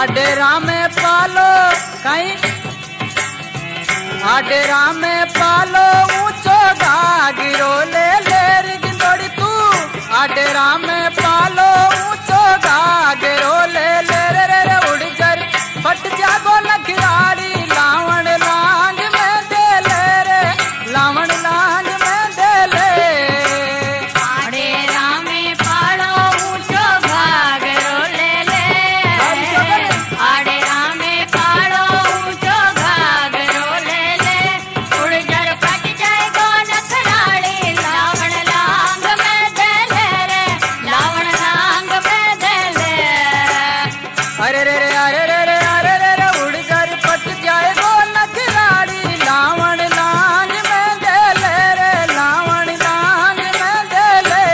आडेरा में पालो कहीं आडेरा में पालो ऊंचो घागिरो ले ले गिंदोड़ी तू आडेरा में पालो ऊंचो घागिरो ले ले रे उड़ जर फट जागो लखियारी लावण लांग में दे ले रे लावण लांग में दे ले आडेरा में पालो ऊंचो घाघरो ले ले आडेरा में पालो ऊंचो घाघरो ले ले उड़ जर फट जाए गो नखराड़ी लावण लांग में दे ले रे लावण लांग में दे ले अरे रे रे अरे रे रे अरे रे रे उड़ जर फट जाए गो नखराड़ी लावण लांग में दे ले रे लावण लांग में दे ले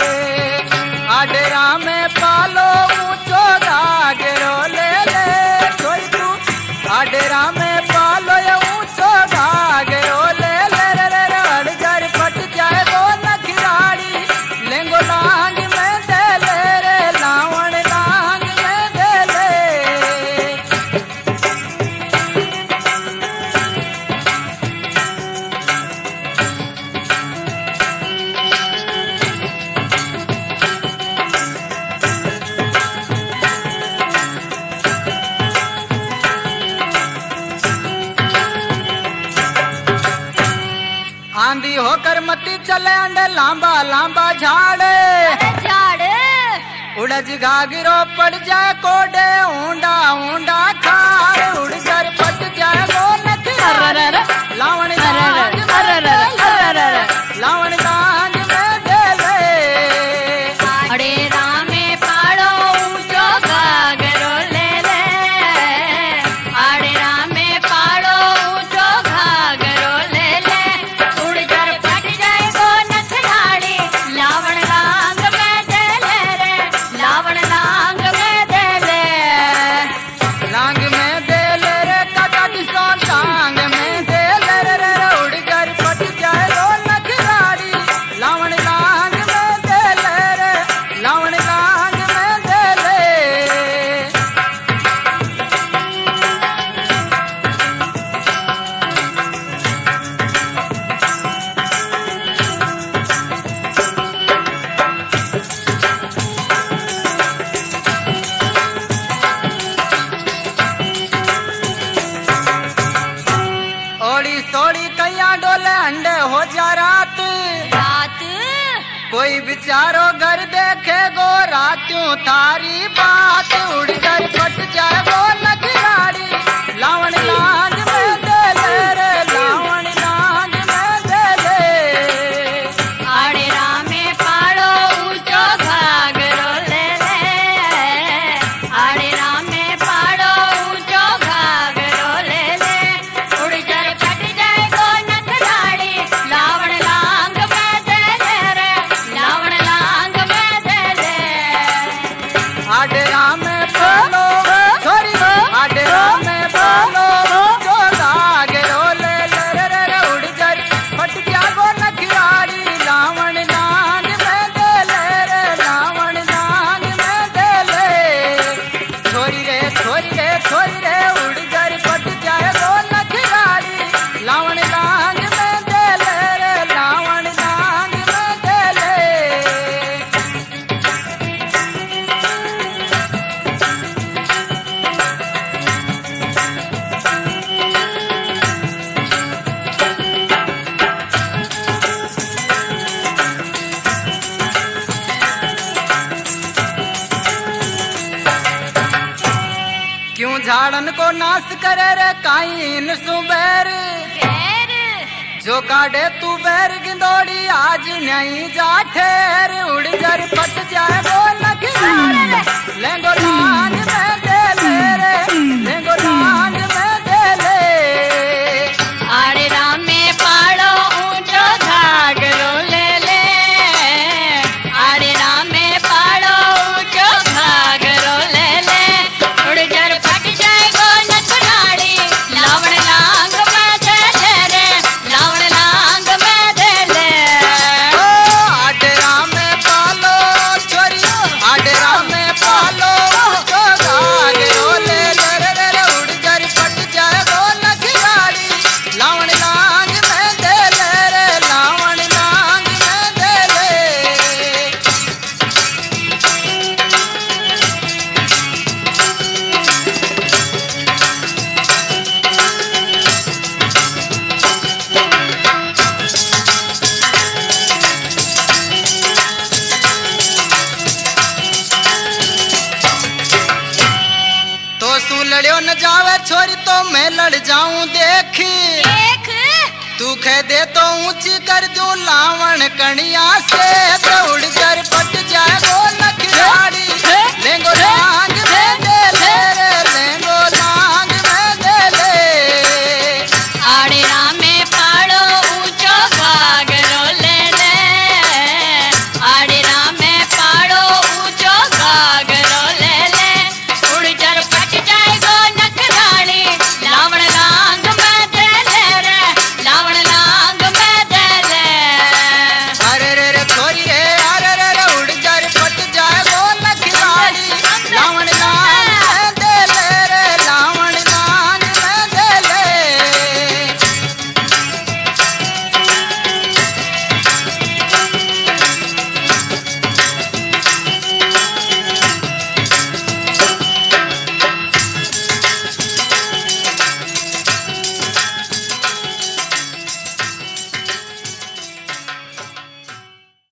आडेरा में पालो ऊंचो घाघरो ले ले छोरी तू आडेरा में पालो ये ऊंचो घाघरो ले ले रे रे रे अड़ जर फट जाए गो नखराड़ी लेंगो लांग में दे ले रे लावण लांग में दे ले आंधी होकर मती चले अंडे लांबा लांबा झाड़े अरे झाड़ उड़ज घागिरो पड़ जाए कोडे ऊंडा ऊंडा खार उड़ कर पट जाए गो नखराड़ी लावण लांग में दे ले लावण लांग में दे ले आडेरा में पालो ऊंचो घाघरो ले ले आडेरा में पालो ऊंचो घाघरो ले ले उड़ जर फट जाए गो नखराड़ी लावण लांग में दे ले रे लावण लांग में दे ले लांग में दे ले रे काका किसो टांग में दे ले रे रे रे उड़ कर पट जाए गो नखराड़ी लावण लांग में दे ले रे लावण लांग में दे ले ओड़ी सोड़ी कैया डोले अंडे हो जा रात रात कोई बेचारो घर देखे गो रात्यों थारी बात उड़ कर फट जाए गो नखराड़ी लावण लांग में दे ले रे लावण लांग में दे ले आडेरा में पालो ऊंचो घाघरो ले ले आडेरा में पालो ऊंचो घाघरो ले ले उड़ जर फट जाए गो नखराड़ी लावण लांग में दे ले रे लावण लांग में दे ले आडेरा में पालो छोरी आडेरा में पालो जो घाघरो ले ले रे रे रे उड़ जर फट जा गो नखराड़ी लावण लांग में दे ले रे लावण लांग में दे ले छोरी रे उड़ जर फट जाए गो नखराड़ी लावण लांग में दे ले रे लावण लांग में दे ले क्यों झाड़न को नाश करे रे काइन सुबेर पैर जो काढ़े तू बैर गिंदोड़ी आज नहीं जा ठेर उड़ जर फट जाए गो नखराड़ी लेंगो लांग में दे ले रे लेंगो लांग में दे ले आडेरा में पालो ऊंचो घाघरो ले ले आडेरा में पालो ऊंचो घाघरो ले ले उड़ जर फट जाए गो नखराड़ी लावण लांग में दे ले रे लावण लांग में दे ले आडेरा में पालो छोरी आडेरा में पालो जो घाघरो ले जो न जावे छोरी तो मैं लड़ जाऊं देखी देख तू कह दे तो ऊंची कर दूं लावण कणिया से तो उड़ कर पट जाए वो नखियाड़ी लेंगो लांग में दे ले रे